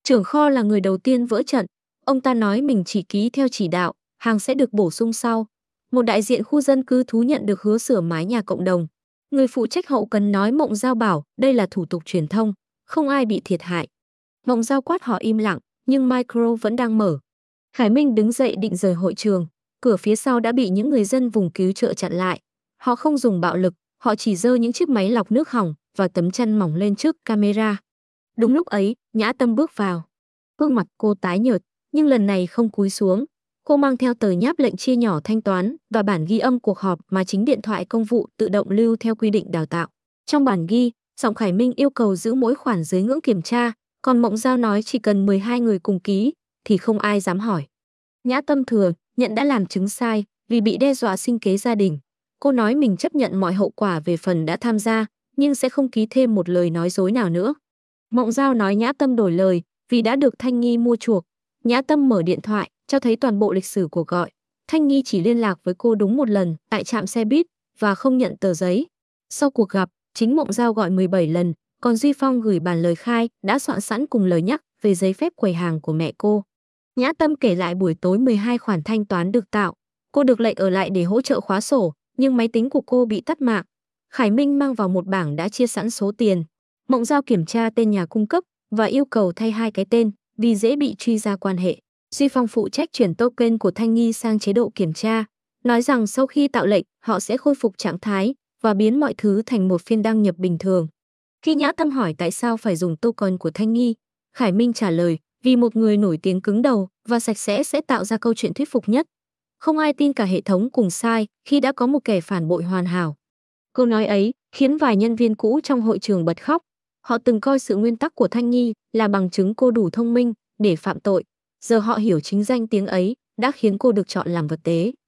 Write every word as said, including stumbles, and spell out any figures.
Trưởng kho là người đầu tiên vỡ trận. Ông ta nói mình chỉ ký theo chỉ đạo, hàng sẽ được bổ sung sau. Một đại diện khu dân cư thú nhận được hứa sửa mái nhà cộng đồng. Người phụ trách hậu cần nói Mộng Giao bảo đây là thủ tục truyền thông, không ai bị thiệt hại. Mộng Giao quát họ im lặng, nhưng micro vẫn đang mở. Khải Minh đứng dậy định rời hội trường, cửa phía sau đã bị những người dân vùng cứu trợ chặn lại. Họ không dùng bạo lực, họ chỉ giơ những chiếc máy lọc nước hỏng và tấm chăn mỏng lên trước camera. Đúng lúc ấy, Nhã Tâm bước vào. Gương mặt cô tái nhợt, nhưng lần này không cúi xuống. Cô mang theo tờ nháp lệnh chia nhỏ thanh toán và bản ghi âm cuộc họp mà chính điện thoại công vụ tự động lưu theo quy định đào tạo. Trong bản ghi, giọng Khải Minh yêu cầu giữ mỗi khoản dưới ngưỡng kiểm tra, còn Mộng Giao nói chỉ cần mười hai người cùng ký thì không ai dám hỏi. Nhã Tâm thừa nhận đã làm chứng sai vì bị đe dọa sinh kế gia đình. Cô nói mình chấp nhận mọi hậu quả về phần đã tham gia, nhưng sẽ không ký thêm một lời nói dối nào nữa. Mộng Giao nói Nhã Tâm đổi lời vì đã được Thanh Nghi mua chuộc. Nhã Tâm mở điện thoại, cho thấy toàn bộ lịch sử cuộc gọi. Thanh Nghi chỉ liên lạc với cô đúng một lần tại trạm xe buýt và không nhận tờ giấy. Sau cuộc gặp, chính Mộng Giao gọi mười bảy lần, còn Duy Phong gửi bản lời khai đã soạn sẵn cùng lời nhắc về giấy phép quầy hàng của mẹ cô. Nhã Tâm kể lại buổi tối mười hai khoản thanh toán được tạo. Cô được lệnh ở lại để hỗ trợ khóa sổ, nhưng máy tính của cô bị tắt mạng. Khải Minh mang vào một bảng đã chia sẵn số tiền. Mộng Giao kiểm tra tên nhà cung cấp và yêu cầu thay hai cái tên vì dễ bị truy ra quan hệ. Duy Phong phụ trách chuyển token của Thanh Nghi sang chế độ kiểm tra, nói rằng sau khi tạo lệnh họ sẽ khôi phục trạng thái và biến mọi thứ thành một phiên đăng nhập bình thường. Khi Nhã Tâm hỏi tại sao phải dùng token của Thanh Nghi, Khải Minh trả lời vì một người nổi tiếng cứng đầu và sạch sẽ sẽ tạo ra câu chuyện thuyết phục nhất. Không ai tin cả hệ thống cùng sai khi đã có một kẻ phản bội hoàn hảo. Câu nói ấy khiến vài nhân viên cũ trong hội trường bật khóc. Họ từng coi sự nguyên tắc của Thanh Nghi là bằng chứng cô đủ thông minh để phạm tội. Giờ họ hiểu chính danh tiếng ấy đã khiến cô được chọn làm vật tế.